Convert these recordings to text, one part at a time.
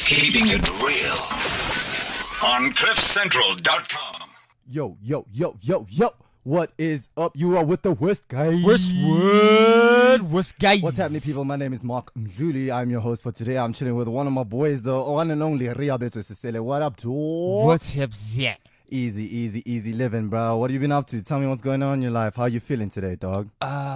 Keeping it real on CliffCentral.com. Yo. What is up? You are with the worst guys. Worst guys. What's happening, people? My name is Mark Mdluli. I'm your host for today. I'm chilling with one of my boys, the one and only Riabeto Sisele. What up, dog? What's up, Zach? Easy living, bro. What have you been up to? Tell me what's going on in your life. How you feeling today, dog?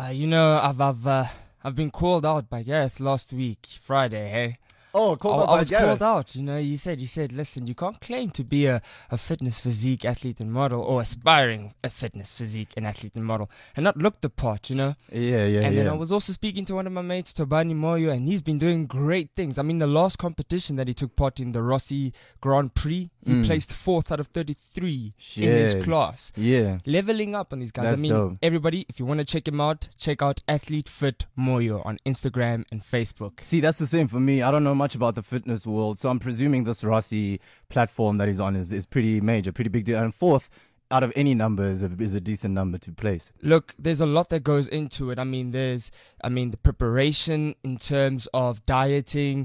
I've been called out by Gareth last week, Friday, hey? Oh, called out I by was Gareth. called out, he said, listen, you can't claim to be a fitness physique athlete and model, or aspiring a fitness physique and athlete and model, and not look the part, Yeah. And then I was also speaking to one of my mates, Tobani Moyo, and he's been doing great things. I mean, the last competition that he took part in, the Rossi Grand Prix, he placed 4th out of 33 in his class. Yeah. Leveling up on these guys. That's dope. Everybody, if you want to check him out, check out Athlete Fit Moyo on Instagram and Facebook. See, that's the thing for me. I don't know much about the fitness world, so I'm presuming this Rossi platform that he's on is pretty major, pretty big deal. And 4th out of any number is a decent number to place. Look, there's a lot that goes into it. There's the preparation in terms of dieting,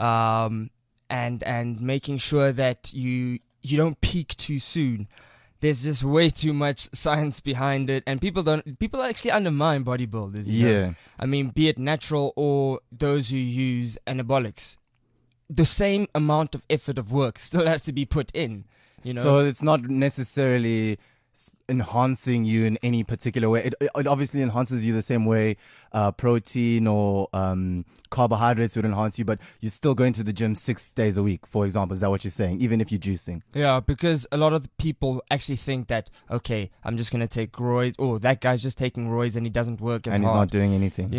and making sure that you don't peak too soon. There's just way too much science behind it, and people actually undermine bodybuilders. You know? Be it natural or those who use anabolics, the same amount of effort of work still has to be put in. So it's not necessarily enhancing you in any particular way. It obviously enhances you the same way protein or carbohydrates would enhance you, but you're still going to the gym 6 days a week, for example. Is that what you're saying? Even if you're juicing? Yeah, because a lot of the people actually think that, okay, I'm just going to take roids, or that guy's just taking roids and he doesn't work as hard. And he's not doing anything.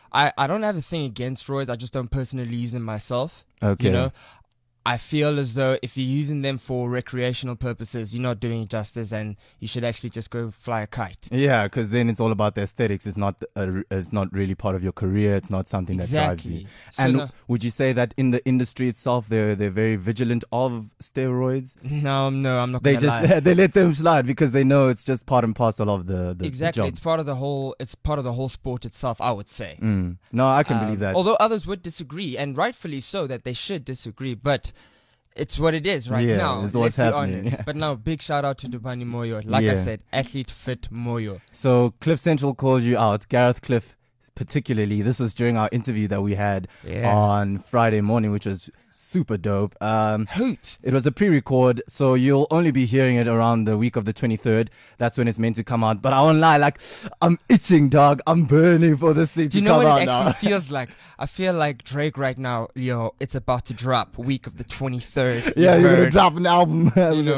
I don't have a thing against roids. I just don't personally use them myself. Okay. I feel as though if you're using them for recreational purposes, you're not doing it justice, and you should actually just go fly a kite. Yeah, because then it's all about the aesthetics. It's not really part of your career. It's not something that drives you. And would you say that in the industry itself, they're very vigilant of steroids? No, I'm not gonna lie. They let them slide because they know it's just part and parcel of the exactly. job. It's part of the whole sport itself, I would say. No, I can believe that. Although others would disagree, and rightfully so, that they should disagree, but it's what it is right now. It's what's happening. Honest. But now, big shout out to Dubani Moyo. Like I said, Athlete Fit Moyo. So Cliff Central called you out, Gareth Cliff particularly. This was during our interview that we had on Friday morning, which was super dope. Hoot. It was a pre-record, so you'll only be hearing it around the week of the 23rd. That's when it's meant to come out. But I won't lie, I'm itching, dog. I'm burning for this thing to come out now. Do you know what it actually feels like? I feel like Drake right now, it's about to drop week of the 23rd. Yeah, you're going to drop an album.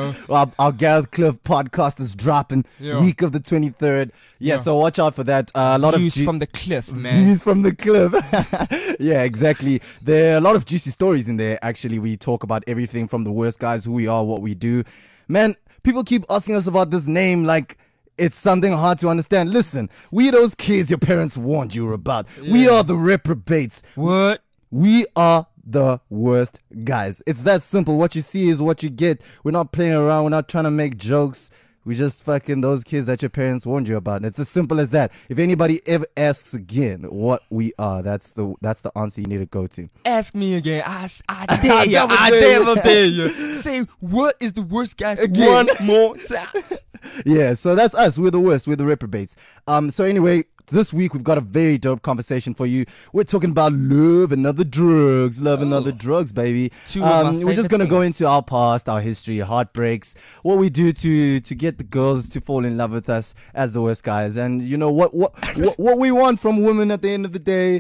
Our Gareth Cliff podcast is dropping week of the 23rd. Yeah, so watch out for that. A lot views of from the cliff, man. Views from the cliff. Yeah, exactly. There are a lot of juicy stories in there. Actually, we talk about everything from the worst guys, who we are, what we do. Man, people keep asking us about this name like it's something hard to understand. Listen, we those kids your parents warned you about. We are the reprobates. What? We are the worst guys. It's that simple. What you see is what you get. We're not playing around. We're not trying to make jokes. We just fucking those kids that your parents warned you about. It's as simple as that. If anybody ever asks again what we are, that's the answer you need to go to. Ask me again. I dare you. I dare you. Say, what is the worst guys again? One more time. Yeah, so that's us. We're the worst. We're the reprobates. So anyway, this week we've got a very dope conversation for you. We're talking about love and other drugs. Love and other drugs, baby. We're just going to go into our past, our history, heartbreaks, what we do to get the girls to fall in love with us as the worst guys. And you know what we want from women at the end of the day.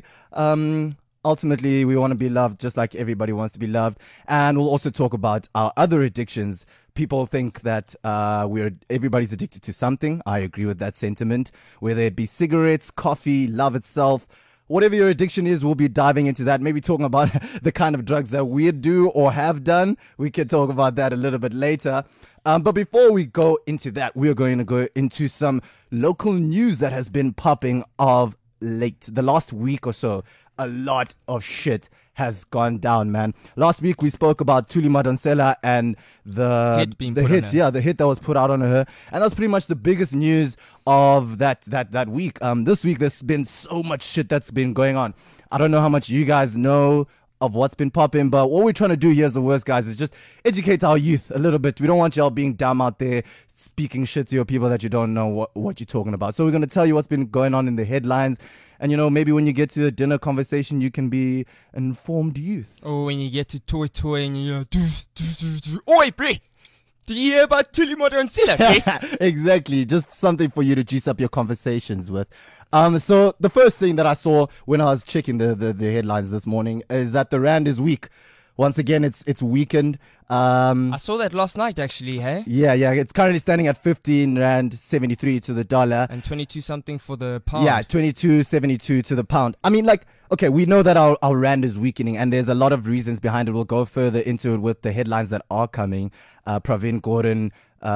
Ultimately, we want to be loved just like everybody wants to be loved. And we'll also talk about our other addictions. People think that everybody's addicted to something. I agree with that sentiment. Whether it be cigarettes, coffee, love itself, whatever your addiction is, we'll be diving into that. Maybe talking about the kind of drugs that we do or have done. We can talk about that a little bit later. But before we go into that, we're going to go into some local news that has been popping of late. The last week or so, a lot of shit has gone down, man. Last week we spoke about Thuli Madonsela and the hit that was put out on her, and that's pretty much the biggest news of that week. This week there's been so much shit that's been going on. I don't know how much you guys know of what's been popping. But what we're trying to do here as the worst guys is just educate our youth a little bit. We don't want y'all being dumb out there speaking shit to your people that you don't know what you're talking about. So we're going to tell you what's been going on in the headlines. And, you know, maybe when you get to a dinner conversation, you can be an informed youth. Or when you get to toy and you're oi, bre! Did you hear about Tulimoto and Silla? Exactly. Just something for you to juice up your conversations with. So the first thing that I saw when I was checking the headlines this morning is that the Rand is weak. Once again, it's weakened. I saw that last night, actually, hey? Yeah. It's currently standing at 15 Rand 73 to the dollar. And 22 something for the pound. Yeah, 22.72 to the pound. I mean, like, okay, we know that our Rand is weakening, and there's a lot of reasons behind it. We'll go further into it with the headlines that are coming. Pravin Gordhan,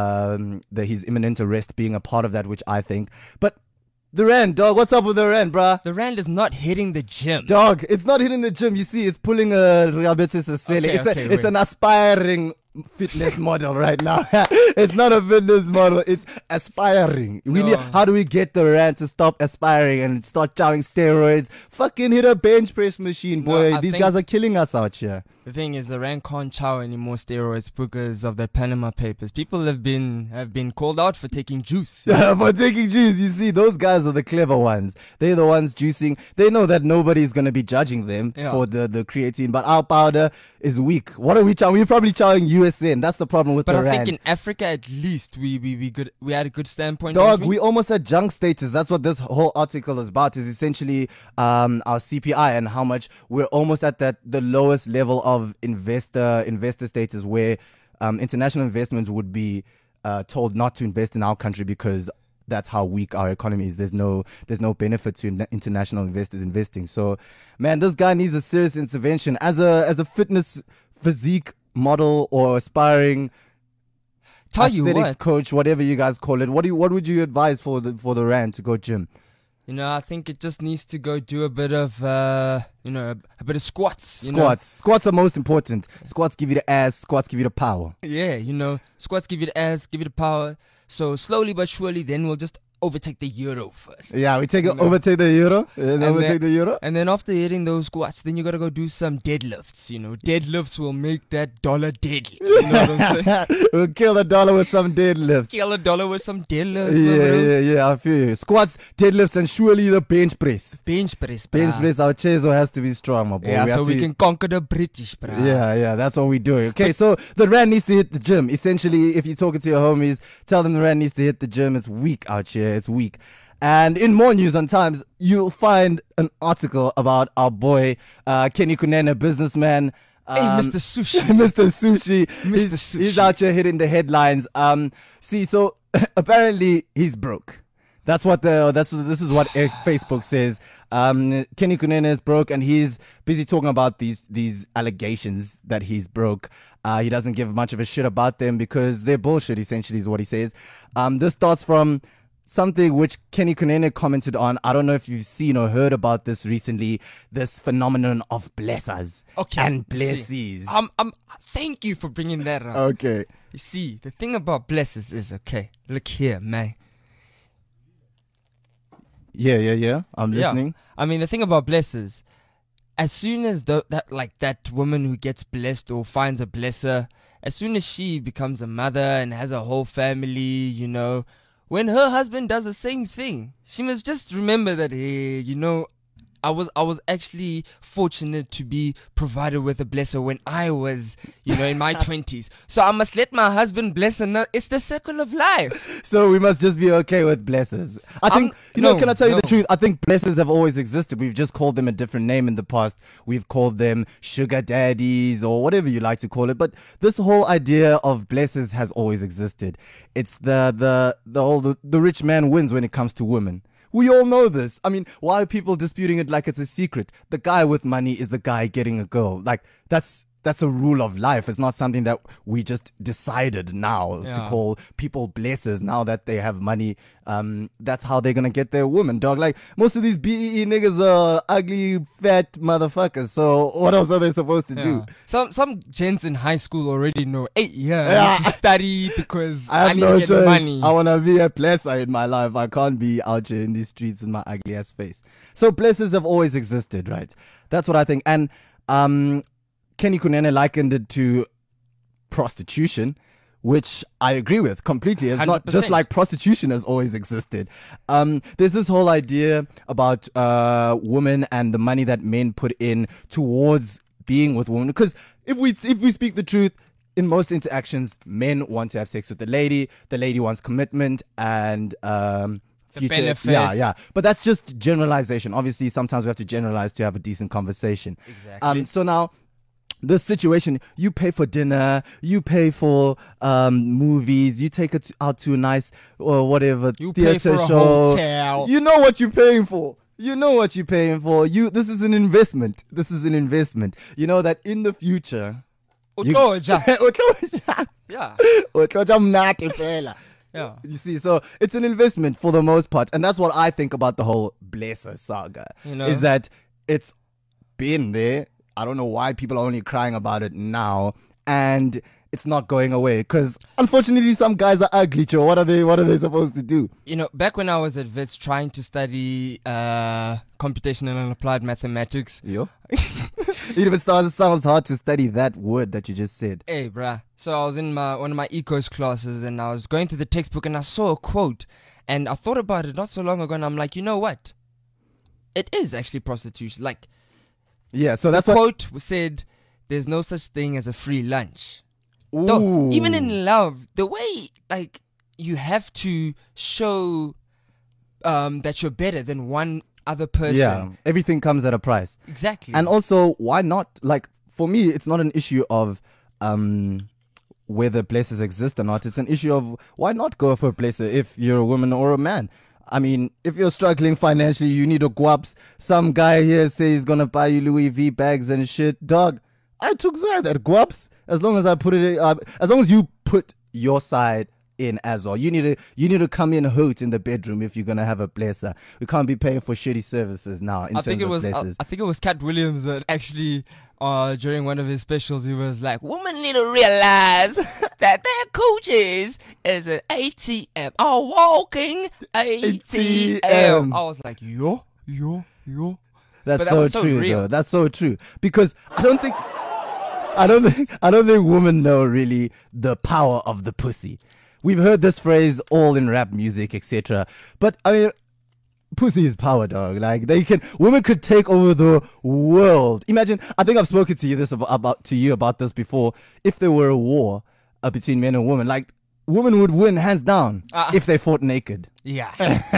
his imminent arrest being a part of that, which I think. But the Rand, dog, what's up with the Rand, bruh? The Rand is not hitting the gym. Dog, it's not hitting the gym. You see, it's pulling a Riabetes Sele. It's an aspiring fitness model right now. It's not a fitness model. It's aspiring. How do we get the Rand to stop aspiring and start chowing steroids? Fucking hit a bench press machine, boy. These guys are killing us out here. The thing is, the Rand can't chow any more steroids because of the Panama Papers. People have been called out for taking juice. For taking juice. You see, those guys are the clever ones. They're the ones juicing. They know that nobody's going to be judging them for the creatine. But our powder is weak. What are we chowing? We're probably chowing USN. That's the problem with the Rand. But I think in Africa, at least, we had a good standpoint. Dog, we almost had junk status. That's what this whole article is about, is essentially our CPI and how much we're almost at the lowest level of investor status, where international investments would be told not to invest in our country because that's how weak our economy is. There's no benefit to international investors investing. So, man, this guy needs a serious intervention as a fitness physique model or aspiring aesthetics coach, whatever you guys call it. What would you advise for the Rand to go gym? You know, I think it just needs to go do a bit of, a bit of squats. Squats are most important. Squats give you the ass. Squats give you the power. Yeah, squats give you the ass, give you the power. So slowly but surely, then we'll just overtake the euro first. Yeah, overtake the euro. Overtake the euro. And then after hitting those squats, then you gotta go do some deadlifts. Deadlifts will make that dollar deadly. You know what I'm saying? We'll kill the dollar with some deadlifts. Yeah. I feel you. Squats, deadlifts, and surely the bench press. Bench press. Our cheso has to be strong, my boy. Yeah, we can conquer the British, bro. Yeah. That's what we're doing. Okay, so the Rand needs to hit the gym. Essentially, if you're talking to your homies, tell them the Rand needs to hit the gym. It's weak out here. It's weak. And in more news on Times, you'll find an article about our boy Kenny Kunene, businessman. Hey, Mr. Sushi. Mr. Sushi. He's out here hitting the headlines. So apparently he's broke. This is what Facebook says. Kenny Kunene is broke, and he's busy talking about these allegations that he's broke. He doesn't give much of a shit about them because they're bullshit, essentially, is what he says. This starts from something which Kenny Kunene commented on. I don't know if you've seen or heard about this recently, this phenomenon of blessers and blessies. Thank you for bringing that up. Okay. You see, the thing about blessers is, look here, man. Yeah. I'm listening. I mean, the thing about blessers, as soon as that woman who gets blessed or finds a blesser, as soon as she becomes a mother and has a whole family, when her husband does the same thing, she must just remember that, hey, I was actually fortunate to be provided with a blesser when I was, in my 20s. So I must let my husband bless her. It's the circle of life. So we must just be okay with blessers. I think, can I tell you the truth? I think blessers have always existed. We've just called them a different name in the past. We've called them sugar daddies or whatever you like to call it. But this whole idea of blessers has always existed. It's the rich man wins when it comes to women. We all know this. I mean, why are people disputing it like it's a secret? The guy with money is the guy getting a girl. Like, that's a rule of life. It's not something that we just decided now to call people blessers now that they have money. That's how they're gonna get their woman, dog. Like, most of these BEE niggas are ugly, fat motherfuckers. So what else are they supposed to do? Some gents in high school already know, I need to study because I need to get choice. Money. I wanna be a blesser in my life. I can't be out here in these streets with my ugly ass face. So blessers have always existed, right? That's what I think. And Kenny Kunene likened it to prostitution, which I agree with completely. It's 100%. Not just like prostitution has always existed. There's this whole idea about women and the money that men put in towards being with women. Because if we speak the truth, in most interactions, men want to have sex with the lady wants commitment and future benefits. Yeah. But that's just generalization. Obviously, sometimes we have to generalize to have a decent conversation. Exactly. So now, this situation, you pay for dinner, you pay for movies, you take it out to a nice or whatever you theater pay for show. A hotel. You know what you're paying for. This is an investment. You know that in the future. Yeah. Yeah. You see, so it's an investment for the most part. And that's what I think about the whole Blesser saga. Is that it's been there. I don't know why people are only crying about it now. And it's not going away. Because unfortunately, some guys are ugly, Joe. What are they supposed to do? Back when I was at Wits trying to study computational and applied mathematics. Yo. It even sounds hard to study that word that you just said. Hey, bruh. So I was in one of my ecos classes and I was going through the textbook and I saw a quote. And I thought about it not so long ago and I'm like, you know what? It is actually prostitution. Like, yeah, so that's the quote said, there's no such thing as a free lunch. Ooh. Though, even in love, the way, like, you have to show that you're better than one other person. Yeah, everything comes at a price. Exactly. And also, why not? Like, for me, it's not an issue of whether places exist or not. It's an issue of why not go for a place if you're a woman or a man. I mean, if you're struggling financially, you need a guaps. Some guy here says he's gonna buy you Louis V bags and shit. Dog, I took that at guaps. As long as I put it, as long as you put your side in as well. You need to come in hot in the bedroom if you're gonna have a blesser. We can't be paying for shitty services now. I think it was Cat Williams that actually. During one of his specials, he was like, women need to realize that their coochies is an ATM, a walking ATM. I was like, yo. That's so true, though. That's so true. Because I don't think women know really the power of the pussy. We've heard this phrase all in rap music, etc. But I mean, pussy is power, dog. Like women could take over the world. Imagine. I think I've spoken to you about this before. If there were a war between men and women, like women would win hands down if they fought naked. Yeah.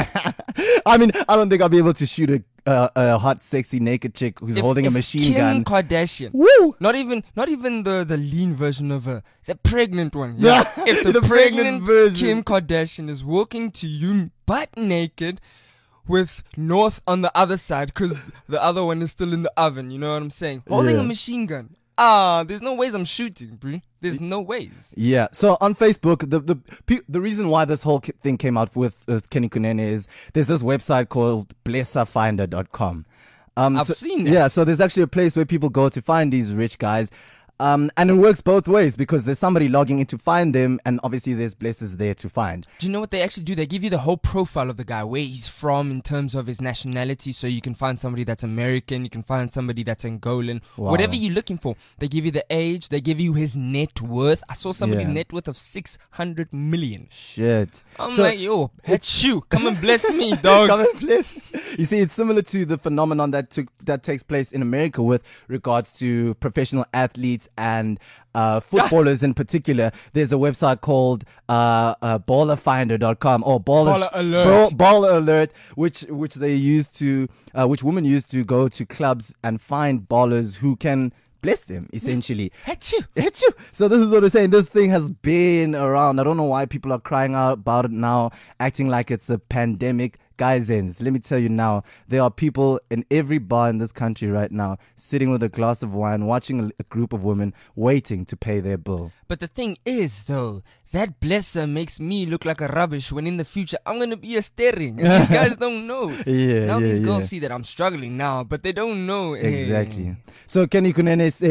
I mean, I don't think I'll be able to shoot a hot, sexy, naked chick who's holding a machine gun. Kim Kardashian. Woo! Not even the lean version of her, the pregnant one. Yeah. If the pregnant version. Kim Kardashian is walking to you butt naked with North on the other side because the other one is still in the oven, you know what I'm saying? Holding a machine gun. There's no ways I'm shooting, bro. There's no ways. Yeah. So on Facebook, the reason why this whole thing came out with Kenny Kunene is there's this website called blesserfinder.com. I've seen that. Yeah. So there's actually a place where people go to find these rich guys. And it works both ways because there's somebody logging in to find them, and obviously there's blessers there to find. Do you know what they actually do? They give you the whole profile of the guy, where he's from in terms of his nationality. So you can find somebody that's American, you can find somebody that's Angolan, whatever you're looking for. They give you the age, they give you his net worth. I saw somebody's net worth of 600 million. Shit. I'm like, yo, it's you. Come and bless me, dog. Come and bless. You see, it's similar to the phenomenon that takes place in America with regards to professional athletes and footballers in particular. There's a website called ballerfinder.com or Baller Alert. Baller Alert, which they use to which women use to go to clubs and find ballers who can bless them, essentially. Achoo. So this is what I'm saying. This thing has been around. I don't know why people are crying out about it now, acting like it's a pandemic. Guys, let me tell you now, there are people in every bar in this country right now sitting with a glass of wine, watching a group of women waiting to pay their bill. But the thing is, though, that blesser makes me look like a rubbish when in the future I'm going to be a sterling. These guys don't know. These girls see that I'm struggling now, but they don't know. Exactly. So Kenny Kunene said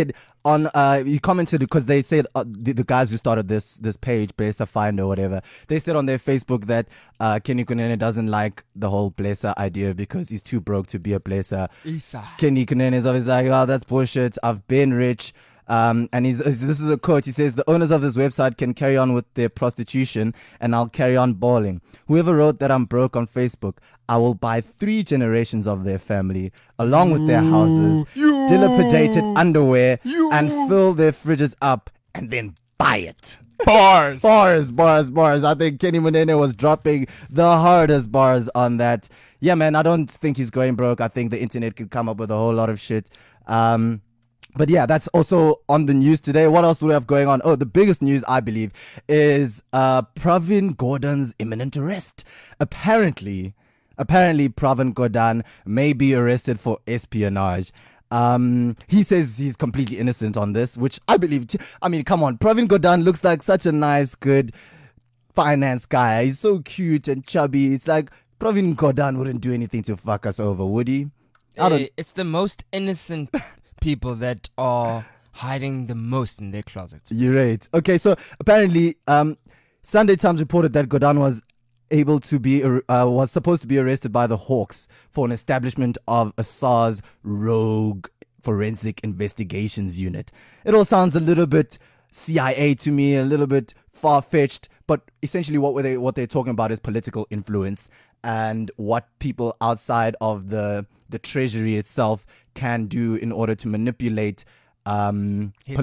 on he commented because they said the guys who started this page, Blesser Finder or whatever, they said on their Facebook that Kenny Kunene doesn't like the whole Blesser idea because he's too broke to be a Blesser. Kenny Kunene is always like, oh, that's bullshit. I've been rich. And this is a quote. He says, the owners of this website can carry on with their prostitution and I'll carry on balling. Whoever wrote that I'm broke on Facebook, I will buy 3 generations of their family along with their houses, dilapidated underwear, and fill their fridges up and then buy it. Bars. I think Kenny Munene was dropping the hardest bars on that. Yeah, man, I don't think he's going broke. I think the internet could come up with a whole lot of shit. But yeah, that's also on the news today. What else do we have going on? Oh, the biggest news, I believe, is Pravin Gordhan's imminent arrest. Apparently, Pravin Gordhan may be arrested for espionage. He says he's completely innocent on this, which I believe. I mean, come on. Pravin Gordhan looks like such a nice, good finance guy. He's so cute and chubby. It's like Pravin Gordhan wouldn't do anything to fuck us over, would he? It's the most innocent people that are hiding the most in their closets. You're right. Okay, so apparently, Sunday Times reported that Gordhan was supposed to be arrested by the Hawks for an establishment of a SARS rogue forensic investigations unit. It all sounds a little bit CIA to me, a little bit far-fetched, but essentially what they're talking about is political influence and what people outside of the treasury itself can do in order to manipulate manipulate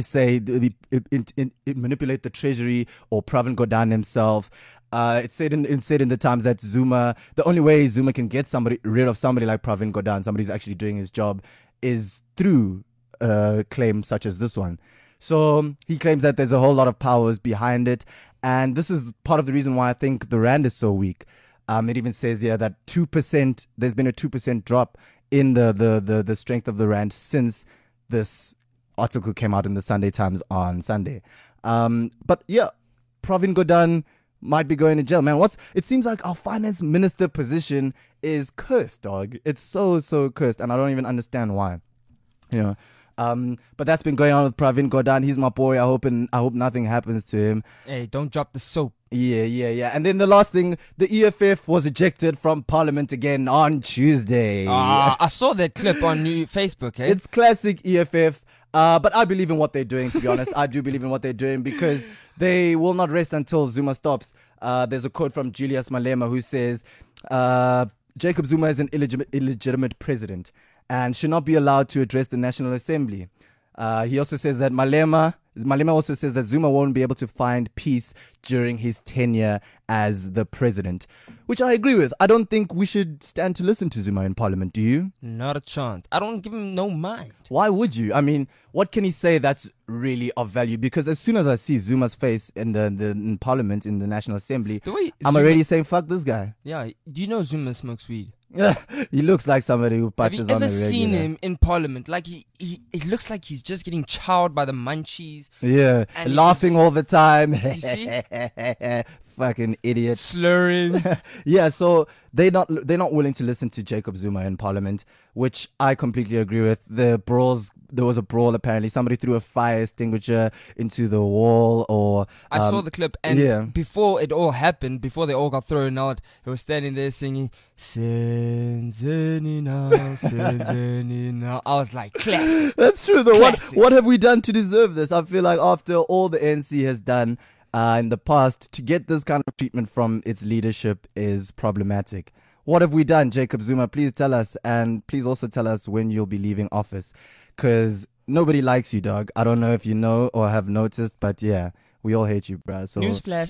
the treasury or Pravin Gordhan himself. It said in the Times that Zuma, the only way Zuma can get rid of somebody like Pravin Gordhan, somebody who's actually doing his job, is through claims such as this one. So he claims that there's a whole lot of powers behind it, and this is part of the reason why I think the rand is so weak. It even says here that 2%, there's been a 2% drop in the strength of the rand since this article came out in the Sunday Times on Sunday. But yeah, Pravin Gordhan might be going to jail, man. It seems like our finance minister position is cursed, dog. It's so cursed, and I don't even understand why. You know. But that's been going on with Pravin Gordhan. He's my boy. I hope nothing happens to him. Hey, don't drop the soap. Yeah. And then the last thing, the EFF was ejected from Parliament again on Tuesday. I saw that clip on Facebook. It's classic EFF. But I believe in what they're doing, to be honest. I do believe in what they're doing because they will not rest until Zuma stops. There's a quote from Julius Malema who says, Jacob Zuma is an illegitimate president and should not be allowed to address the National Assembly. He also says that Malema also says that Zuma won't be able to find peace during his tenure as the president, which I agree with. I don't think we should stand to listen to Zuma in Parliament, do you? Not a chance. I don't give him no mind. Why would you? I mean, what can he say that's really of value? Because as soon as I see Zuma's face in Parliament, in the National Assembly, I'm already saying, fuck this guy. Yeah, do you know Zuma smokes weed? He looks like somebody who patches on the regular. Have you ever seen him in Parliament? Like it looks like he's just getting chowed by the munchies. Yeah, and laughing all the time. You see? Fucking idiot. Slurring. Yeah, so they're not willing to listen to Jacob Zuma in Parliament, which I completely agree with. There was a brawl apparently. Somebody threw a fire extinguisher into the wall I saw the clip, and before it all happened, before they all got thrown out, he was standing there singing Senzeni now, Senzeni now. I was like, classic. That's true though. What have we done to deserve this? I feel like after all the ANC has done in the past, to get this kind of treatment from its leadership is problematic. What have we done, Jacob Zuma? Please tell us, and please also tell us when you'll be leaving office, because nobody likes you, dog. I don't know if you know or have noticed, but yeah, we all hate you, bruh. So newsflash.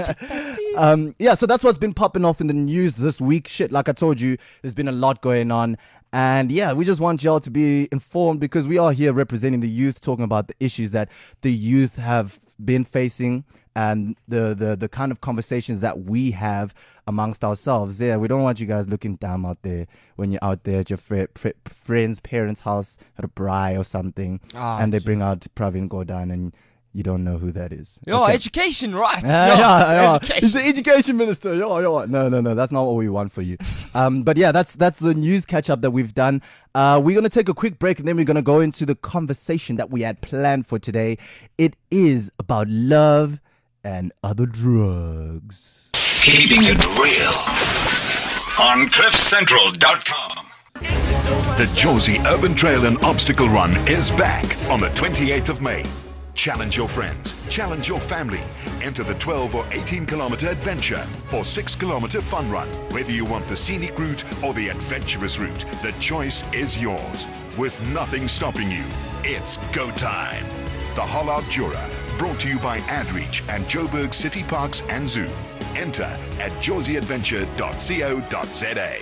Yeah, so that's what's been popping off in the news this week. Shit, like I told you, there's been a lot going on. And yeah, we just want y'all to be informed because we are here representing the youth, talking about the issues that the youth have been facing and the kind of conversations that we have amongst ourselves. Yeah, we don't want you guys looking down out there when you're out there at your friend's parents' house at a braai or something, and they bring out Pravin Gordhan and You don't know who that is. Yo, Okay. education, right? Yeah. Education. He's the education minister. No, that's not what we want for you. But yeah, that's the news catch up that we've done. We're gonna take a quick break and then we're gonna go into the conversation that we had planned for today. It is about love and other drugs. Keeping it real on CliffCentral.com. The Josie Urban Trail and Obstacle Run is back on the 28th of May. Challenge your friends, challenge your family. Enter the 12 or 18 kilometer adventure or 6 kilometer fun run. Whether you want the scenic route or the adventurous route, the choice is yours. With nothing stopping you, it's go time. The Hollard Jura, brought to you by AdReach and Joburg City Parks and Zoo. Enter at josieadventure.co.za.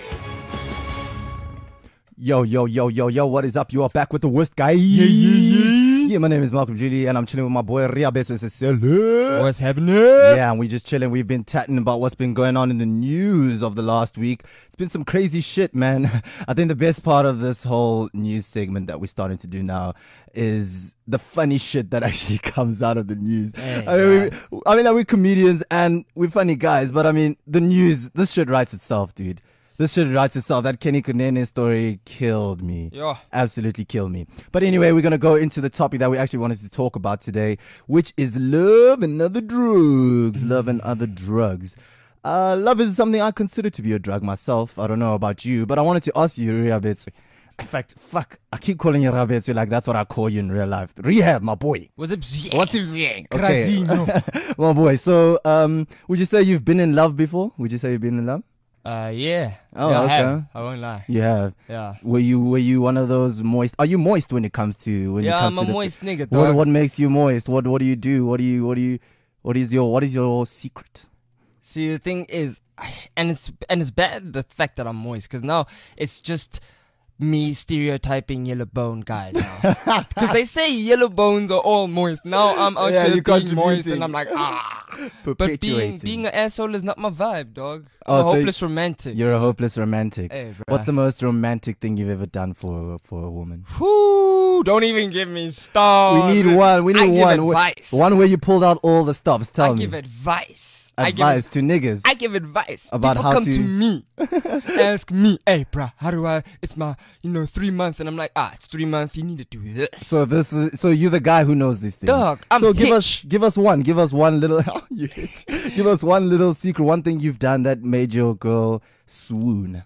Yo, what is up? You are back with the worst guys. Yeah, my name is Malcolm Julie, and I'm chilling with my boy Ria Beso. What's happening? Yeah, and we just chilling. We've been chatting about what's been going on in the news of the last week. It's been some crazy shit, man. I think the best part of this whole news segment that we're starting to do now is the funny shit that actually comes out of the news. Hey, I mean, we're comedians and we're funny guys, but I mean, the news, this shit writes itself, dude. This shit writes itself. That Kenny Kunene story killed me. Yeah. Absolutely killed me. But anyway, we're going to go into the topic that we actually wanted to talk about today, which is love and other drugs. Love and other drugs. Love is something I consider to be a drug myself. I don't know about you, but I wanted to ask you, Riabetsu. In fact, I keep calling you Riabetsu like that's what I call you in real life. Rehab, my boy. What's up? What's his name? Okay. My boy. So, would you say you've been in love before? Would you say you've been in love? Yeah. Oh, yeah, okay. I have. I won't lie. You have. Yeah. Were you one of those moist? Are you moist when it comes to I'm a moist nigga, dog. What makes you moist? What do you do? What is your secret? See, the thing is, and it's bad the fact that I'm moist, because now it's just me stereotyping yellow bone guys now. Because they say yellow bones are all moist. Now I'm out here being moist, and I'm like, But being an asshole is not my vibe, dog. I'm a hopeless romantic. You're a hopeless romantic. Hey, what's the most romantic thing you've ever done for a woman? Whoo! Don't even give me stars. We need one. I give advice. One where you pulled out all the stops. Tell me. I give advice. Advice to niggas. I give advice. About People how come to to me, ask me, hey, bruh, how do I? It's my 3 months, and I'm like, it's 3 months. You need to do this. So you're the guy who knows these things. Dog, I'm so hitch. give us one little. You hitch. Give us one little secret. One thing you've done that made your girl swoon.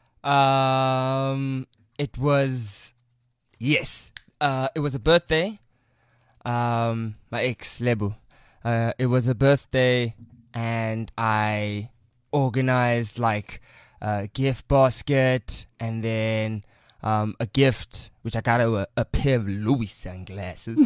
It was a birthday. My ex Lebu. It was a birthday. And I organized like a gift basket and then a gift, which I got her a pair of Louis sunglasses.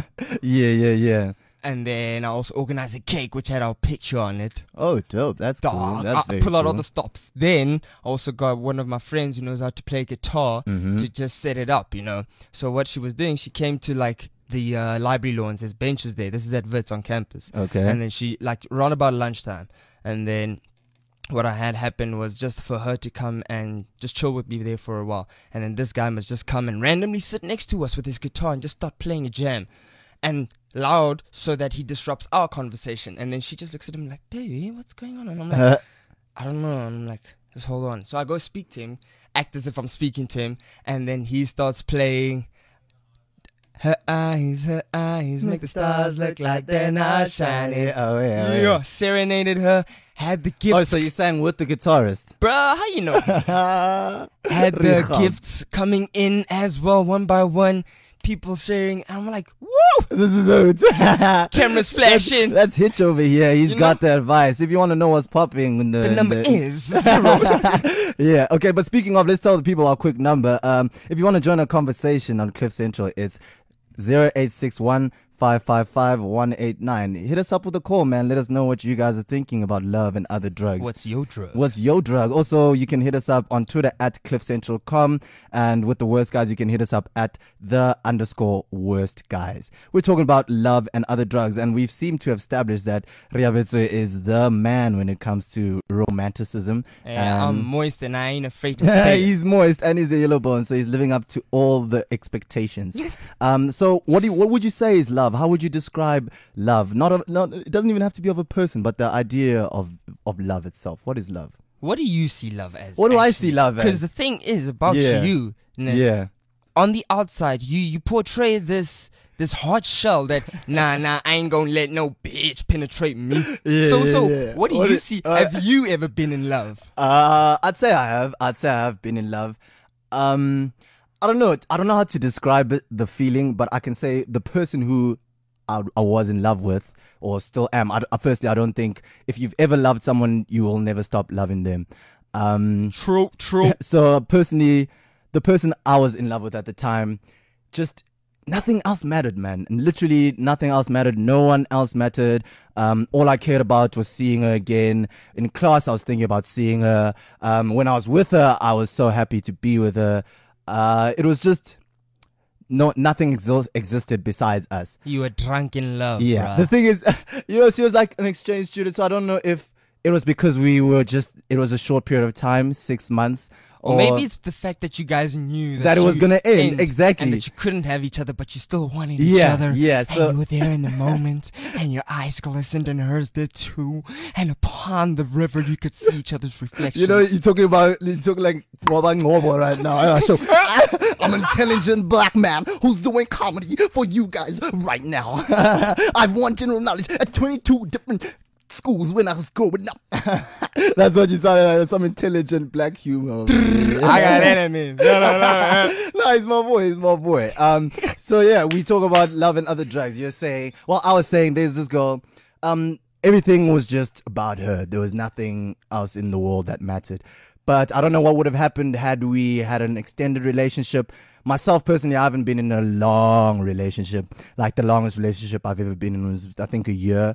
Yeah. And then I also organized a cake, which had our picture on it. Oh, dope. That's cool. That's I pull out all the stops. Then I also got one of my friends who knows how to play guitar to just set it up, So what she was doing, she came to like the library lawns. There's benches there. This is at Wits on campus. Okay. And then she, like, around about lunchtime. And then what I had happen was just for her to come and just chill with me there for a while. And then this guy must just come and randomly sit next to us with his guitar and just start playing a jam. And loud so that he disrupts our conversation. And then she just looks at him like, baby, what's going on? And I'm like, I don't know. And I'm like, just hold on. So I go speak to him, act as if I'm speaking to him. And then he starts playing... Her eyes make the stars look like they're not shining. Oh, yeah. Serenaded her, had the gifts. Oh, so you sang with the guitarist? Bruh, how you know? Had the gifts coming in as well, one by one. People sharing. And I'm like, woo! This is it. Cameras flashing. That's Hitch over here. He's got the advice. If you want to know what's popping, the number is 0. Yeah. Okay. But speaking of, let's tell the people our quick number. If you want to join a conversation on Cliff Central, it's 0861 555 189. Hit us up with a call, man. Let us know what you guys are thinking about love and other drugs. What's your drug? What's your drug? Also, you can hit us up on Twitter at CliffCentral.com. And with the worst guys, you can hit us up at _worst guys. We're talking about love and other drugs. And we've seemed to have established that Riabetsu is the man when it comes to romanticism. Yeah, I'm moist and I ain't afraid to say He's moist and he's a yellow bone, so he's living up to all the expectations. So what would you say is love? love? How would you describe love? Not it doesn't even have to be of a person, but the idea of love itself. What is love? What do you see love as? What do I see love as? Because the thing is about you. Yeah. On the outside, you portray this hard shell that nah, I ain't gonna let no bitch penetrate me. So what do you see? Have you ever been in love? I'd say I have. I'd say I have been in love. I don't know. I don't know how to describe it, the feeling, but I can say the person who I was in love with, or still am. Firstly, I don't think if you've ever loved someone, you will never stop loving them. True. So personally, the person I was in love with at the time, just nothing else mattered, man. And literally nothing else mattered. No one else mattered. All I cared about was seeing her again. In class, I was thinking about seeing her. When I was with her, I was so happy to be with her. It was just nothing existed besides us. You were drunk in love. Yeah. Bruh. The thing is, she was like an exchange student, so I don't know if it was because it was a short period of time, 6 months. Or maybe it's the fact that you guys knew that it was going to end. Exactly. And that you couldn't have each other, but you still wanted each other. Yeah, so and you were there in the moment, and your eyes glistened, and hers did too. And upon the river, you could see each other's reflections. You're talking like Ngobo right now. So I'm an intelligent black man who's doing comedy for you guys right now. I've won general knowledge at 22 different schools when I was growing up. That's what you saw, some intelligent black humor. I got enemies. No, he's my boy. So yeah, we talk about love and other drugs. You're saying, well, I was saying there's this girl, everything was just about her. There was nothing else in the world that mattered. But I don't know what would have happened had we had an extended relationship. Myself, personally, I haven't been in a long relationship. Like the longest relationship I've ever been in was, I think, a year.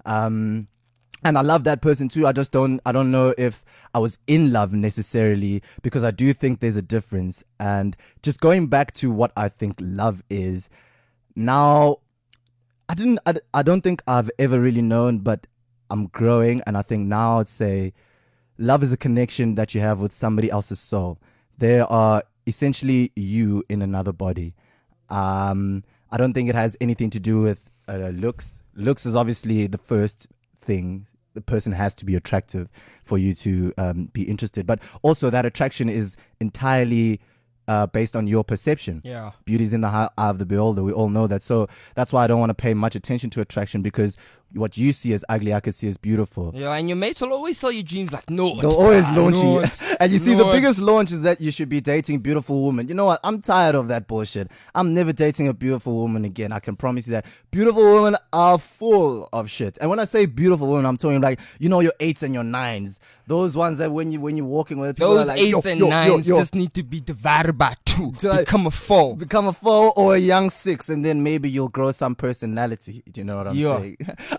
And I love that person too. I don't know if I was in love necessarily, because I do think there's a difference. And just going back to what I think love is, now, I don't think I've ever really known, but I'm growing. And I think now I'd say love is a connection that you have with somebody else's soul. They are essentially you in another body. I don't think it has anything to do with looks. Looks is obviously the first thing. The person has to be attractive for you to be interested. But also that attraction is entirely based on your perception. Yeah. Beauty's in the eye of the beholder. We all know that. So that's why I don't want to pay much attention to attraction, because what you see as ugly, I could see as beautiful. Yeah, and your mates will always sell you dreams like, no. They'll always launch you. And you see, the biggest launch is that you should be dating beautiful women. You know what? I'm tired of that bullshit. I'm never dating a beautiful woman again. I can promise you that. Beautiful women are full of shit. And when I say beautiful women, I'm talking like, your 8s and your 9s. Those ones that when you're walking with people, those like, 8s and 9s just need to be divided by 2. Become a 4. Become a 4 or a young 6, and then maybe you'll grow some personality. Do you know what I'm saying?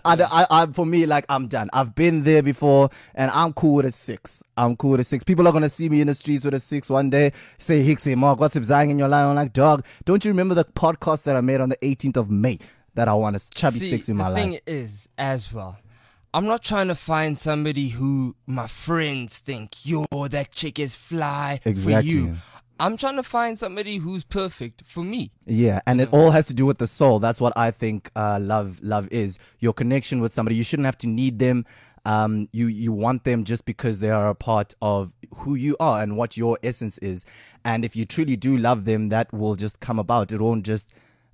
For me, like, I'm done. I've been there before, and I'm cool with a 6. People are gonna see me in the streets with a 6 one day. Say, Hicksy, Mark, what's up in your line? I'm like, dog, don't you remember the podcast that I made on the 18th of May that I want a chubby 6 in my life? The thing is, as well, I'm not trying to find somebody who my friends think, that chick is fly for you. I'm trying to find somebody who's perfect for me. Yeah, and it all has to do with the soul. That's what I think love is. Your connection with somebody. You shouldn't have to need them. You want them just because they are a part of who you are and what your essence is. And if you truly do love them, that will just come about. It won't just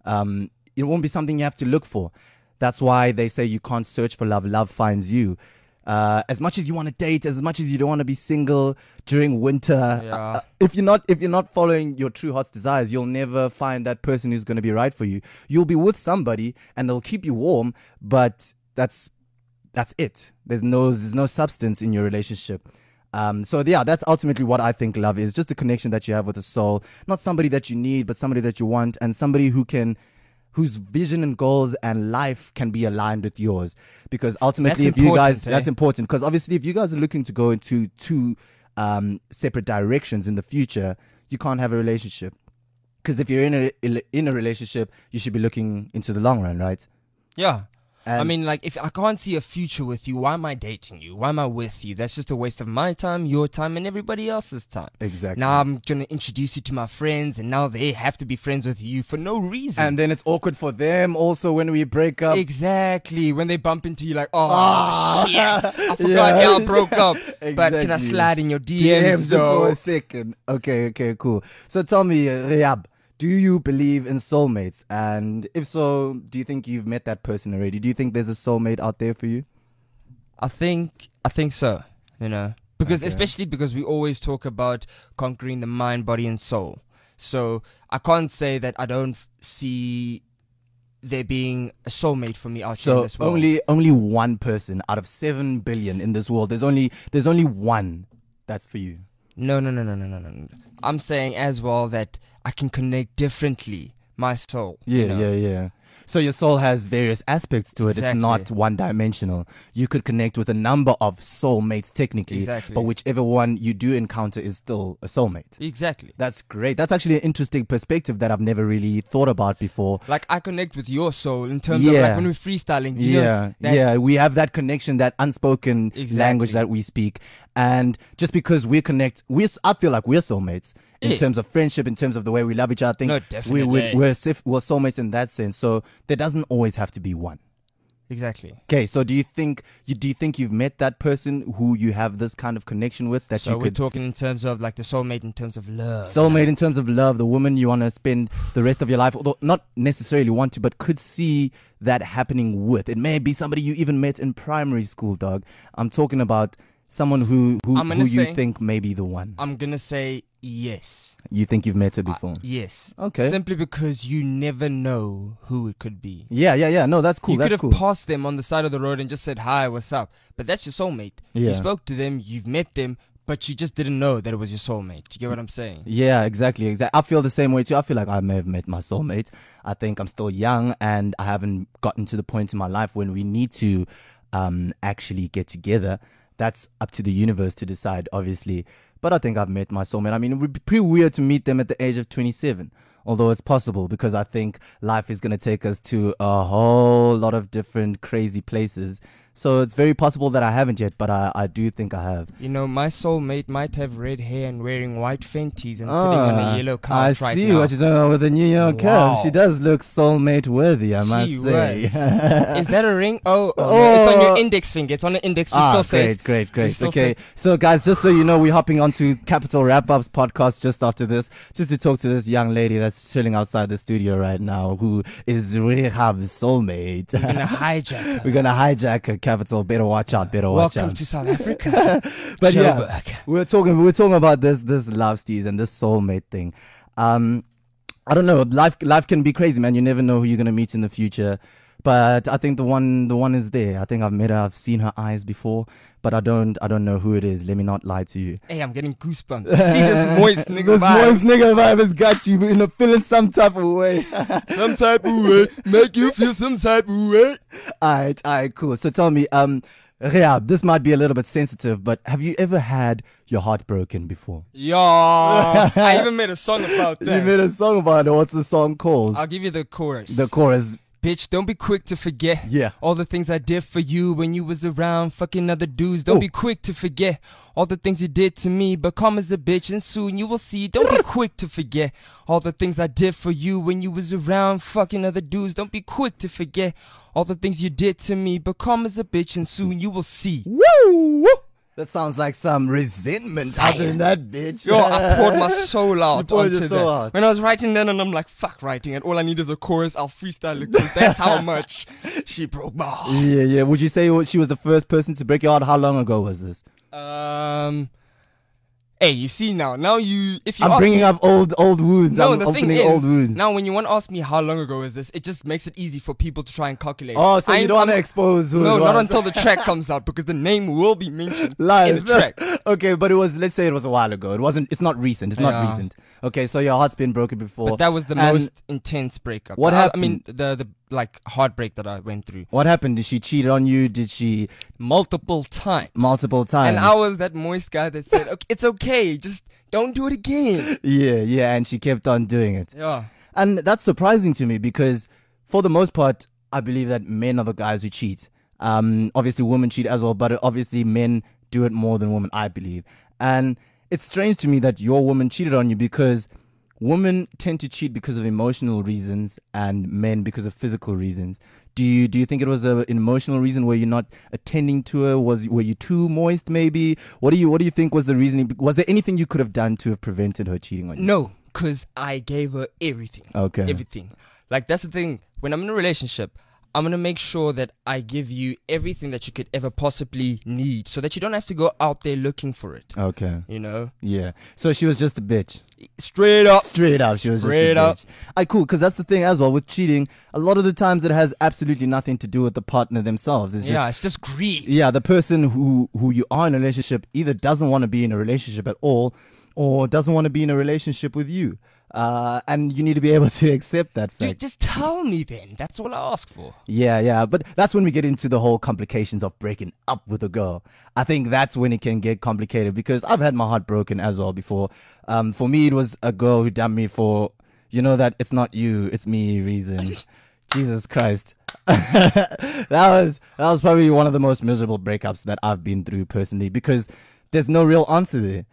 it won't be something you have to look for. That's why they say you can't search for love. Love finds you. As much as you want to date, as much as you don't want to be single during winter, if you're not following your true heart's desires, you'll never find that person who's going to be right for you. You'll be with somebody and they'll keep you warm, but that's it. There's no substance in your relationship. So yeah, that's ultimately what I think love is. Just a connection that you have with a soul, not somebody that you need, but somebody that you want, and somebody whose vision and goals and life can be aligned with yours. Because ultimately, that's important. Because obviously, if you guys are looking to go into two separate directions in the future, you can't have a relationship. Because if you're in a relationship, you should be looking into the long run, right? Yeah. I mean, like, if I can't see a future with you, why am I dating you? Why am I with you? That's just a waste of my time, your time, and everybody else's time. Exactly. Now I'm gonna introduce you to my friends, and now they have to be friends with you for no reason. And then it's awkward for them also when we break up. Exactly. When they bump into you, like, oh shit, I forgot y'all broke up. Exactly. But can I slide in your DMs, just though? for a second. Okay, cool. So tell me, Rehab, do you believe in soulmates? And if so, do you think you've met that person already? Do you think there's a soulmate out there for you? I think so, you know. Because especially because we always talk about conquering the mind, body, and soul. So I can't say that I don't see there being a soulmate for me out here in this world. Only one person out of 7 billion in this world. There's only one that's for you. No. I'm saying as well that I can connect differently. My soul. Yeah. So your soul has various aspects to it. Exactly. It's not one-dimensional. You could connect with a number of soulmates technically, Exactly. but whichever one you do encounter is still a soulmate. Exactly. That's great. That's actually an interesting perspective that I've never really thought about before. Like, I connect with your soul in terms of like when we're freestyling. You know, that we have that connection, that unspoken Exactly. language that we speak. And just because we connect, I feel like we're soulmates in terms of friendship, in terms of the way we love each other. I think No, definitely. we're soulmates in that sense. So there doesn't always have to be one. Exactly. Okay, so do you think you've met that person who you have this kind of connection with that So you we're could talking in terms of like the soulmate in terms of love. soulmate in terms of love, the woman you want to spend the rest of your life, although not necessarily want to, but could see that happening with. It may be somebody you even met in primary school, dog. I'm talking about someone who you think may be the one. I'm gonna say yes. You think you've met her before? Yes. Okay. Simply because you never know who it could be. Yeah. No, that's cool. You That's could have cool. passed them on the side of the road and just said, hi, what's up? But that's your soulmate. Yeah. You spoke to them, you've met them, but you just didn't know that it was your soulmate. You get what I'm saying? Yeah, exactly. I feel the same way too. I feel like I may have met my soulmate. I think I'm still young and I haven't gotten to the point in my life when we need to actually get together. That's up to the universe to decide, obviously. But I think I've met my soulmate. I mean, it would be pretty weird to meet them at the age of 27. Although it's possible because I think life is going to take us to a whole lot of different crazy places. So it's very possible that I haven't yet, but I do think I have. You know, my soulmate might have red hair and wearing white Fenties and sitting on a yellow couch right now. I see what she's doing with the New York curve. She does look soulmate worthy, I must say. Is that a ring? No, it's on your index finger. It's on the index. We're still safe. Great. Okay, so guys, just so you know, we're hopping onto Capital Wrap-Ups podcast just after this, just to talk to this young lady that's chilling outside the studio right now, who is Rehab's soulmate. We're gonna hijack her. Capital, better watch out. Welcome to South Africa. But Joburg. yeah, we're talking about this love steez and this soulmate thing. I don't know. Life can be crazy, man. You never know who you're gonna meet in the future. But I think the one is there. I think I've met her. I've seen her eyes before, but I don't know who it is. Let me not lie to you. Hey, I'm getting goosebumps. See this moist nigga This vibe. moist nigga vibe has got you feeling some type of way. Some type of way. Make you feel some type of way. Alright, cool. So tell me, Rehab, this might be a little bit sensitive, but have you ever had your heart broken before? Yo, I even made a song about that. You made a song about it. What's the song called? I'll give you the chorus. The chorus. Bitch, don't be quick to forget. Yeah. All the things I did for you when you was around fucking other dudes. Don't be quick to forget all the things you did to me. But come as a bitch and soon you will see. Don't be quick to forget all the things I did for you when you was around fucking other dudes. Don't be quick to forget all the things you did to me. But come as a bitch and soon you will see. Woo! That sounds like some resentment out in that bitch. Yo, I poured my soul out poured your onto soul that. out. When I was writing that, and I'm like, fuck writing it. All I need is a chorus. I'll freestyle it. 'Cause that's how much she broke my heart. Yeah. Would you say she was the first person to break your heart? How long ago was this? Hey, you see now you, if you I'm ask bringing me, up old wounds. no, I'm the thing opening is, old wounds. now when you want to ask me how long ago is this, it just makes it easy for people to try and calculate. Oh, so you don't want to I'm- expose who No, it not was. until the track comes out, because the name will be mentioned Live. in the track. Okay, but let's say it was a while ago. It's not recent. It's not Yeah. recent. Okay, so your heart's been broken before. But that was the And most intense breakup. what I mean, the like heartbreak that I went through what happened? Did she cheat on you? Did she multiple times. multiple times? And I was that moist guy that said, okay, it's okay, just don't do it again. Yeah, and she kept on doing it. Yeah. And that's surprising to me because for the most part, I believe that men are the guys who cheat. Obviously, women cheat as well, but obviously men do it more than women, I believe. And it's strange to me that your woman cheated on you because women tend to cheat because of emotional reasons and men because of physical reasons. Do you think it was an emotional reason? Were you not attending to her? Were you too moist? Maybe. What do you think was the reasoning? Was there anything you could have done to have prevented her cheating on you? No, because I gave her everything. Okay. Everything. Like, that's the thing. When I'm in a relationship, I'm going to make sure that I give you everything that you could ever possibly need so that you don't have to go out there looking for it. Okay. You know? Yeah. So she was just a bitch. Straight up. Straight up. She was Straight just a bitch. Alright, cool. Because that's the thing as well with cheating. A lot of the times it has absolutely nothing to do with the partner themselves. It's just greed. Yeah, the person who you are in a relationship either doesn't want to be in a relationship at all or doesn't want to be in a relationship with you. And you need to be able to accept that fact. Dude, just tell me then. That's all I ask for. Yeah. But that's when we get into the whole complications of breaking up with a girl. I think that's when it can get complicated because I've had my heart broken as well before. For me, it was a girl who dumped me for, that it's not you, it's me reason. Jesus Christ. that was probably one of the most miserable breakups that I've been through personally because there's no real answer there.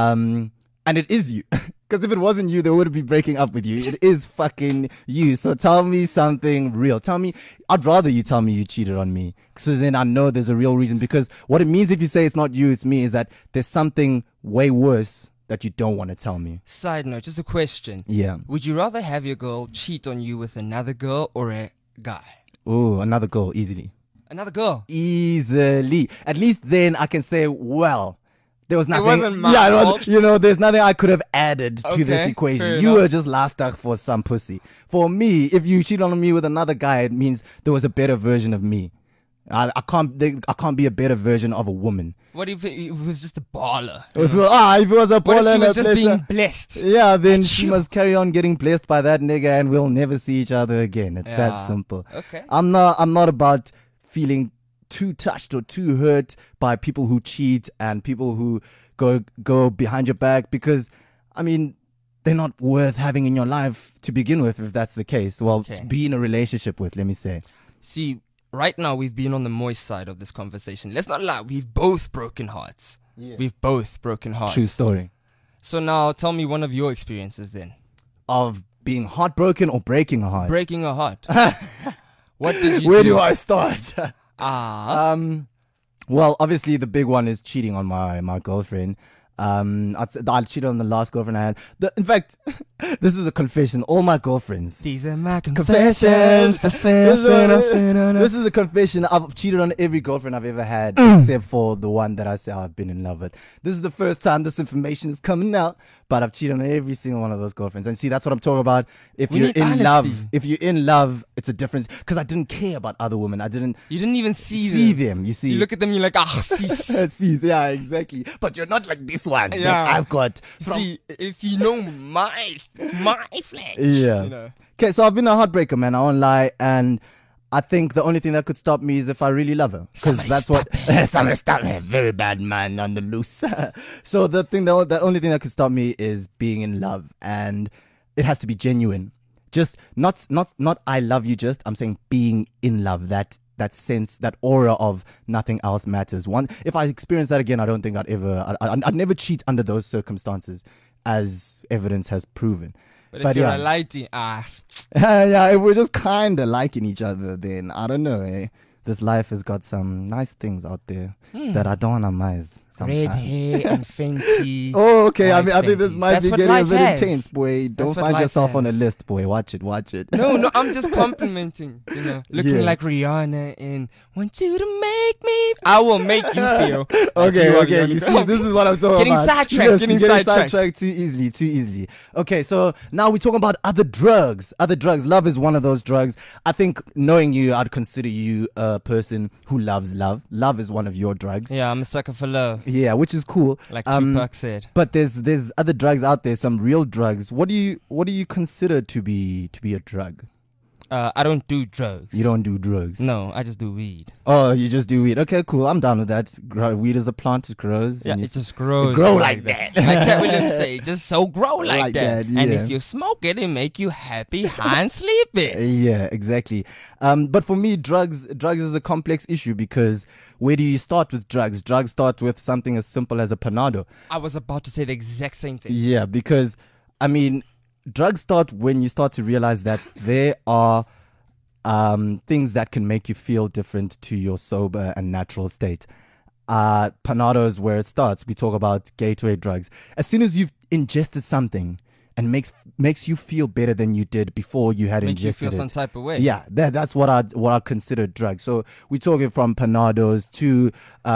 And it is you. Because if it wasn't you, they wouldn't be breaking up with you. It is fucking you. So tell me something real. I'd rather you tell me you cheated on me. So then I know there's a real reason. Because what it means if you say it's not you, it's me, is that there's something way worse that you don't want to tell me. Side note, just a question. Yeah. Would you rather have your girl cheat on you with another girl or a guy? Oh, another girl, easily. Another girl? Easily. At least then I can say, well, there was nothing. It wasn't my fault. There's nothing I could have added to this equation. You were just last stuck for some pussy. For me, if you cheat on me with another guy, it means there was a better version of me. I can't be a better version of a woman. What if it was just a baller? If it was a baller, what if she was just being blessed? Yeah, then she must carry on getting blessed by that nigga, and we'll never see each other again. It's that simple. Okay. I'm not about feeling too touched or too hurt by people who cheat and people who go behind your back because, they're not worth having in your life to begin with if that's the case. Well, to be in a relationship with, let me say. See, right now we've been on the moist side of this conversation. Let's not lie, we've both broken hearts. Yeah. We've both broken hearts. True story. So now tell me one of your experiences then. Of being heartbroken or breaking a heart? Breaking a heart. What did you do? Where do I start? Well, obviously the big one is cheating on my girlfriend. I cheated on the last girlfriend I had. In fact, this is a confession. All my girlfriends. These are my confessions. This is a confession. I've cheated on every girlfriend I've ever had, except for the one that I say I've been in love with. This is the first time this information is coming out, but I've cheated on every single one of those girlfriends. And see, that's what I'm talking about. If you're in love, it's a difference. Because I didn't care about other women. You didn't even see them. You see, you look at them, you're like, cease. Cease, yeah, exactly. But you're not like this one that I've got. See, if you know my flesh. Yeah. Okay, so I've been a heartbreaker, man. I won't lie. And I think the only thing that could stop me is if I really love her. Because that's what... Somebody stop me. Very bad man on the loose. So the only thing that could stop me is being in love. And it has to be genuine. Just not I love you just. I'm saying being in love. That sense, that aura of nothing else matters. If I experience that again, I don't think I'd never cheat under those circumstances, as evidence has proven. But if you're a lighty, yeah, if we're just kind of liking each other, then I don't know, eh? This life has got some nice things out there that I don't want to miss. Red hair and Fenty. Oh, okay. I think this might be getting a bit intense, boy. Don't find yourself on a list, boy. Watch it. No, I'm just complimenting. Looking like Rihanna and want you to make me. I will make you feel. Okay. You see, this is what I'm talking about. Getting sidetracked too easily. Okay, so now we're talking about other drugs. Love is one of those drugs. I think knowing you, I'd consider you a person who loves love. Love is one of your drugs. Yeah, I'm a sucker for love. Yeah, which is cool. Like Tupac said. But there's other drugs out there, some real drugs. What do you consider to be a drug? I don't do drugs. You don't do drugs? No, I just do weed. Oh, you just do weed. Okay, cool. I'm down with that. Weed is a plant. It grows. Yeah, it just grows. Grow like that. Like Cat Williams say, just so grow like that. Yeah. And if you smoke it, it make you happy, high, and sleepy. Yeah, exactly. But for me, drugs is a complex issue because where do you start with drugs? Drugs start with something as simple as a Panado. I was about to say the exact same thing. Yeah, because, I mean, drugs start when you start to realize that there are things that can make you feel different to your sober and natural state. Panado is where it starts. We talk about gateway drugs. As soon as you've ingested something and makes you feel better than you did before you had Makes ingested you feel it. some type of way. Yeah, that's what I consider drugs. So we're talking from Panados to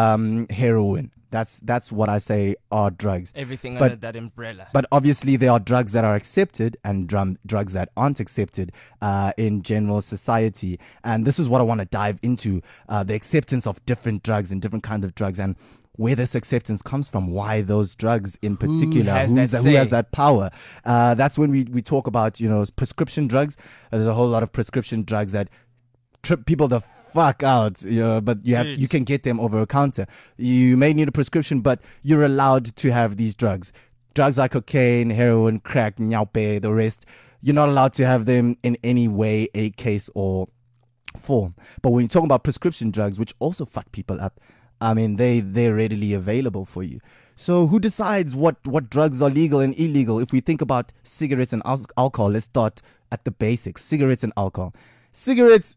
heroin. That's what I say are drugs. Everything under that umbrella. But obviously there are drugs that are accepted and drugs that aren't accepted in general society. And this is what I want to dive into, the acceptance of different drugs and different kinds of drugs and where this acceptance comes from, why those drugs in particular, who has that power. That's when we talk about, prescription drugs. There's a whole lot of prescription drugs that trip people the fuck out, but you can get them over a counter. You may need a prescription, but you're allowed to have these drugs. Drugs like cocaine, heroin, crack, nyaupe, the rest, you're not allowed to have them in any way, a case or form. But when you talk about prescription drugs, which also fuck people up, I mean, they're readily available for you. So who decides what drugs are legal and illegal? If we think about cigarettes and alcohol, let's start at the basics. Cigarettes and alcohol. Cigarettes,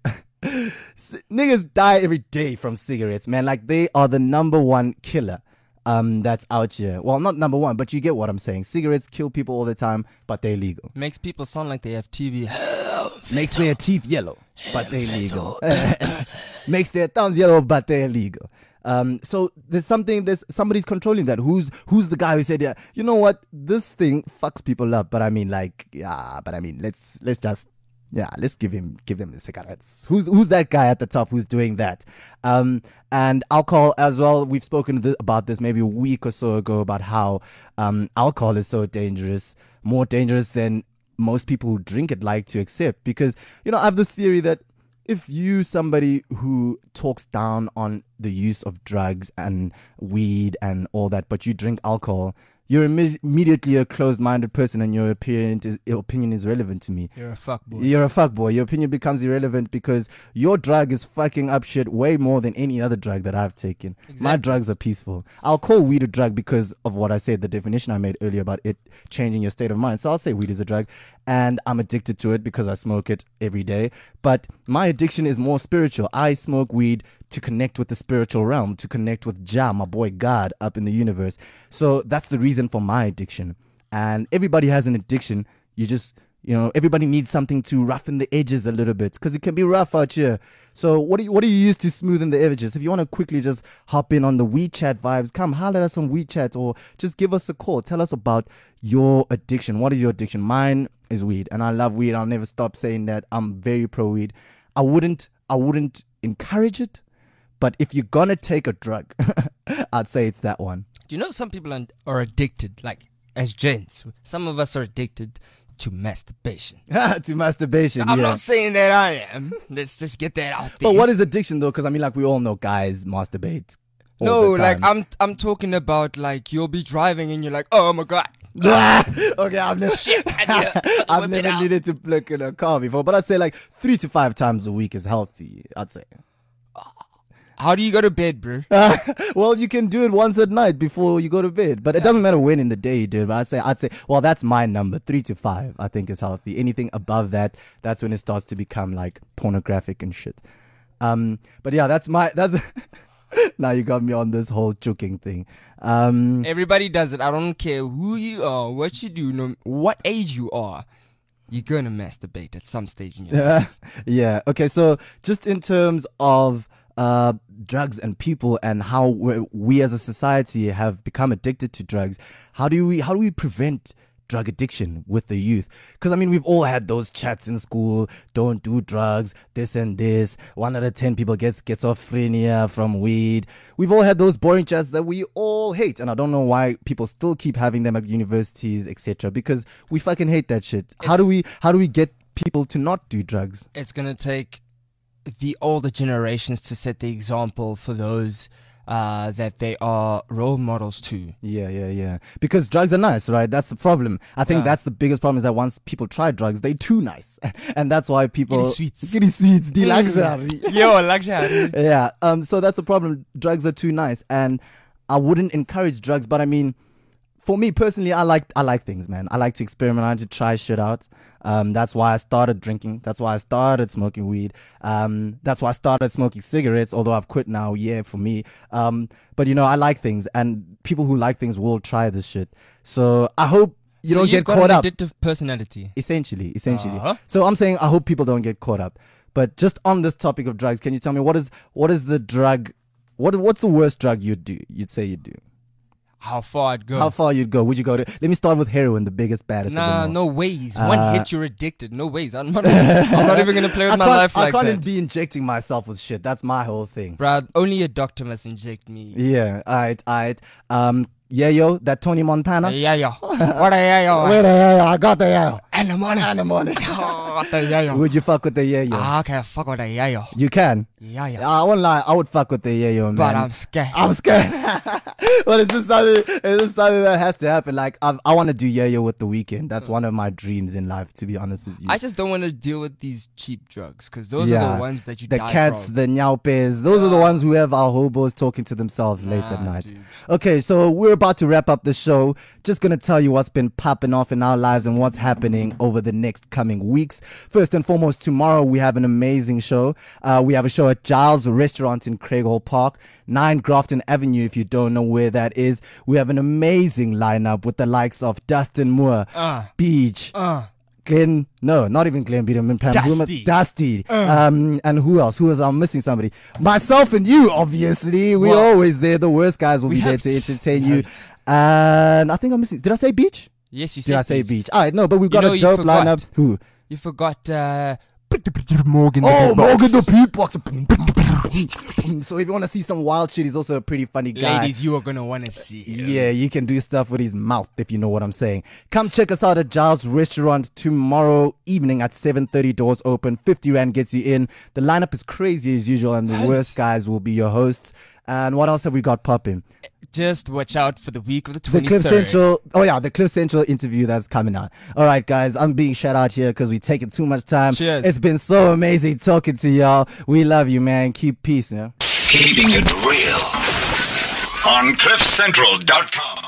niggas die every day from cigarettes, man. Like, they are the number one killer that's out here. Well, not number one, but you get what I'm saying. Cigarettes kill people all the time, but they're legal. Makes people sound like they have TB. Makes their teeth yellow, but they're legal. Makes their thumbs yellow, but they're legal. So there's somebody's controlling that. Who's the guy who said, yeah, you know what, this thing fucks people up, but I mean, let's give him the cigarettes. Who's that guy at the top who's doing that? And alcohol as well. We've spoken about this maybe a week or so ago about how alcohol is so dangerous, more dangerous than most people who drink it like to accept. Because, I have this theory that if you somebody who talks down on the use of drugs and weed and all that, but you drink alcohol, you're immediately a closed-minded person, and your opinion is relevant to me. You're a fuckboy. You're a fuckboy. Your opinion becomes irrelevant because your drug is fucking up shit way more than any other drug that I've taken. Exactly. My drugs are peaceful. I'll call weed a drug because of what I said, the definition I made earlier about it changing your state of mind. So I'll say weed is a drug, and I'm addicted to it because I smoke it every day. But my addiction is more spiritual. I smoke weed to connect with the spiritual realm, to connect with Jah, my boy God, up in the universe. So that's the reason for my addiction. And everybody has an addiction. You just, everybody needs something to roughen the edges a little bit because it can be rough out here. So what do you use to smoothen the edges? If you want to quickly just hop in on the WeChat vibes, come holler at us on WeChat or just give us a call. Tell us about your addiction. What is your addiction? Mine is weed, and I love weed. I'll never stop saying that. I'm very pro weed. I wouldn't encourage it. But if you're going to take a drug, I'd say it's that one. Do you know some people are addicted, like as gents? Some of us are addicted to masturbation. To masturbation, I'm not saying that I am. Let's just get that out there. But what is addiction, though? Because, we all know guys masturbate all no, the time. like, I'm talking about, like, you'll be driving and you're like, oh, my God. Okay, I've never needed to look in a car before. But I'd say, like, 3 to 5 times a week is healthy, I'd say. How do you go to bed, bro? Well, you can do it once at night before you go to bed. But it doesn't matter when in the day you do it. But I'd say, well, that's my number. 3 to 5, I think, is healthy. Anything above that, that's when it starts to become like pornographic and shit. But yeah, that's now you got me on this whole choking thing. Everybody does it. I don't care who you are, what you do, no, what age you are. You're gonna masturbate at some stage in your life. Yeah. Okay. So just in terms of drugs and people and how we as a society have become addicted to drugs, how do we prevent drug addiction with the youth? Because we've all had those chats in school, don't do drugs, this and this, 1 out of 10 people gets schizophrenia from weed. We've all had those boring chats that we all hate, and I don't know why people still keep having them at universities, etc., because we fucking hate that shit. How do we get people to not do drugs? It's gonna take the older generations to set the example for those that they are role models to. Yeah. Because drugs are nice, right? That's the problem. I think that's the biggest problem, is that once people try drugs, they're too nice. And that's why people... Giddy sweets. The luxury. Yo, luxury. Yeah. So that's the problem. Drugs are too nice. And I wouldn't encourage drugs, but I mean, for me personally, I like things, man. I like to experiment. I like to try shit out. That's why I started drinking. That's why I started smoking weed. That's why I started smoking cigarettes, although I've quit now, for me. But, I like things, and people who like things will try this shit. So I hope you don't get caught up. Addictive personality. Essentially. So I'm saying I hope people don't get caught up. But just on this topic of drugs, can you tell me what is the drug, what's the worst drug you'd say you'd do? How far I'd go? How far you'd go? Would you go to? Let me start with heroin, the biggest, baddest. Nah, no ways. One hit, you're addicted. No ways. I'm not even gonna play with my life like that. I can't be injecting myself with shit. That's my whole thing. Bruh, only a doctor must inject me. Yeah. Alright. Yayo, that Tony Montana. Yayo. What a yayo? Where the yayo? I got the yayo. And the money. What the yayo? Would you fuck with the yayo? I can't fuck with the yayo. You can? Yeah. I won't lie. I would fuck with the yayo, man. But I'm scared. Well, it's just something that has to happen. Like, I want to do yayo with The Weeknd. That's one of my dreams in life, to be honest with you. I just don't want to deal with these cheap drugs, because those are the ones that you die from. The cats, the nyaupes, those are the ones who have our hobos talking to themselves late at night. Dude. Okay, so we're about to wrap up the show. Just gonna tell you what's been popping off in our lives and what's happening over the next coming weeks. First and foremost, tomorrow we have an amazing show. We have a show at Giles Restaurant in Craighall Park, 9 Grafton Avenue, if you don't know where that is. We have an amazing lineup with the likes of Dustin Moore, Beach, Glenn, no, not even Glenn Biederman, Dusty. And who else? I'm missing somebody. Myself and you, obviously. We're always there. The worst guys will be there to entertain you. And I think I'm missing. Did I say Beach? Yes, you said. Did I say Beach? All right, no, but we've got a dope lineup. Who? You forgot Morgan the Beatbox. So if you want to see some wild shit, he's also a pretty funny guy. Ladies, you are going to want to see him. Yeah, you can do stuff with his mouth, if you know what I'm saying. Come check us out at Giles Restaurant tomorrow evening at 7:30. Doors open. 50 Rand gets you in. The lineup is crazy as usual, and the worst guys will be your hosts. And what else have we got popping? Just watch out for the week of the 23rd. The Cliff Central interview that's coming out. All right, guys, I'm being shut out here because we're taking too much time. Cheers. It's been so amazing talking to y'all. We love you, man. Keep peace, man. Keeping it real on CliffCentral.com.